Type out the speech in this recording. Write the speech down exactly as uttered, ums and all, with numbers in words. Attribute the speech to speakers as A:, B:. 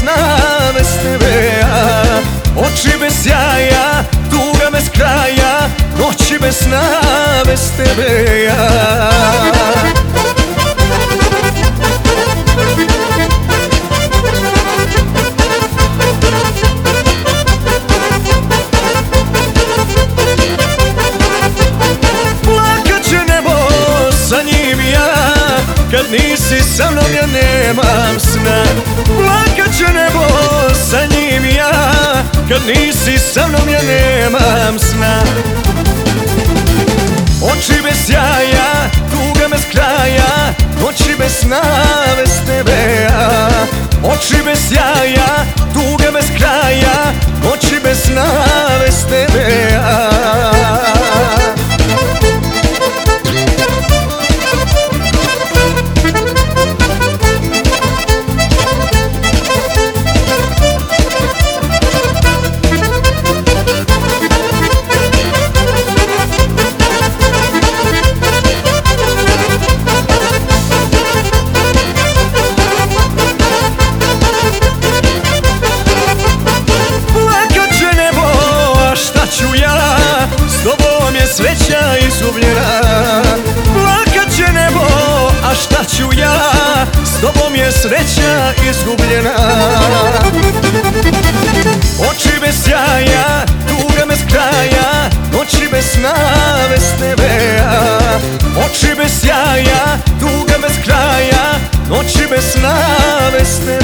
A: sna bez tebe, ja. Oči bez jaja, tuga bez kraja, noći bez sna bez tebe, ja. Kad nisi sa mnom ja nemam sna. Plakat će nebo sa njim ja. Kad nisi sa mnom ja nemam sna. Oči bez jaja, tuga bez kraja, noći bez sna bez tebe, ja. Oči bez jaja, tuga bez kraja, noći bez sna bez tebe, ja. Sreća izgubljena, plakat će nebo, a šta ću ja, s tobom je sreća izgubljena. Oči bez jaja, tuga bez kraja, noći bez sna bez tebe, ja. Oči bez jaja, tuga bez kraja, noći bez sna bez tebe.